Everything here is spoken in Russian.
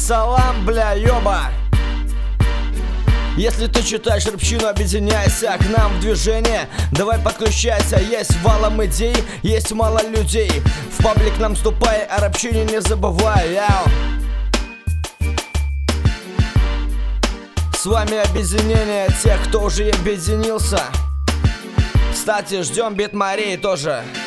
салам, бля, ёба. Если ты читаешь рэпчину, объединяйся к нам в движение. Давай подключайся, есть валом идей, есть мало людей. В паблик нам вступай, о рэпчине не забывай, яу. С вами объединение тех, кто уже объединился. Кстати, ждем Бит Марии тоже.